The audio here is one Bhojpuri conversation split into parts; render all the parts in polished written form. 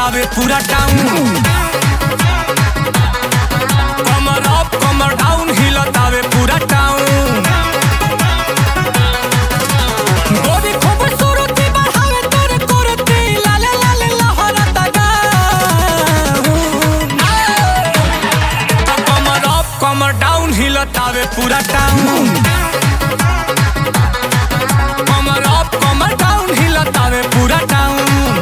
हिलतावे पूरा टाउन। कमर अप कमर डाउन हिलतावे पूरा टाउन। गोरी खूबसूरती बढ़ावे तोरे कुर्ती लाले लाले लहरता गाउन। कमर अप कमर डाउन हिलतावे पूरा टाउन। कमर अप कमर डाउन हिलतावे पूरा टाउन।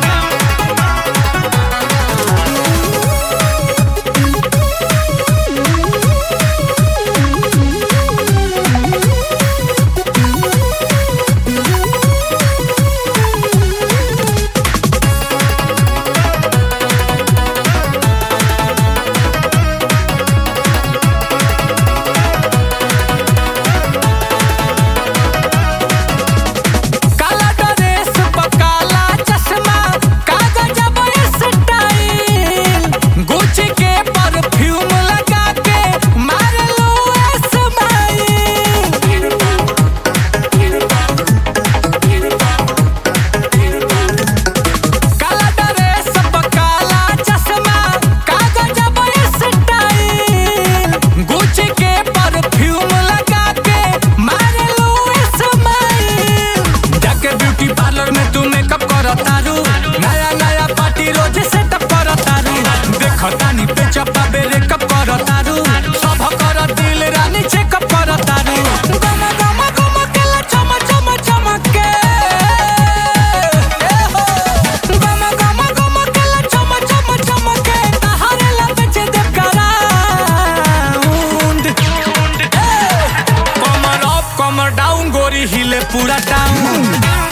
नया नया पार्टी रोज सेटअप करतारू। देखतानी पे चप्पा बेरे कप करतारू। सब कर दिल रानी चेकअप करतारू। गम गम गम केला चम चम चमके। गम गम गम केला चम चम चमके। तहारे ला बेचे दे ग्राउंड। कमर अप कमर डाउन गोरी हिले पूरा टाउन।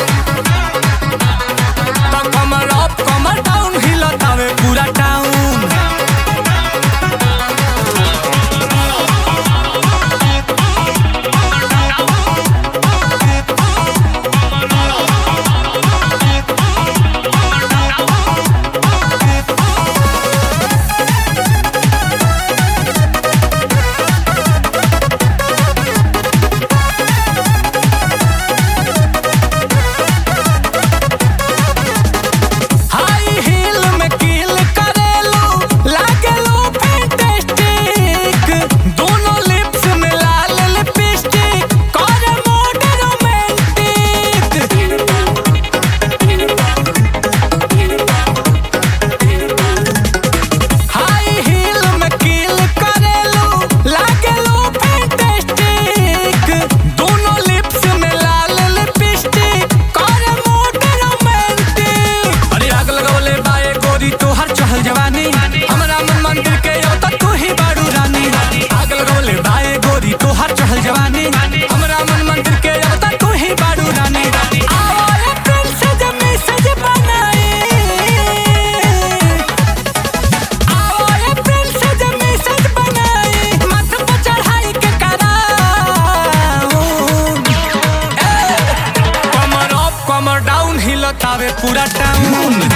कमर अप कमर डाउन हिलतावे पूरा टाउन। हमरा मन मंदिर के यो तक तू ही बारू रानी। आग लगौले बाए गोरी तोहर चढ़ल जवानी। हमरा मन मंदिर के यो तक तू ही बारू रानी। आओ प्रेम से जमी सज बनाई। आओ प्रेम से जमी सज बनाई। मत पर चढ़ाई के कराऊं। कमर अप कमर डाउन हिलतावे पूरा टाउन।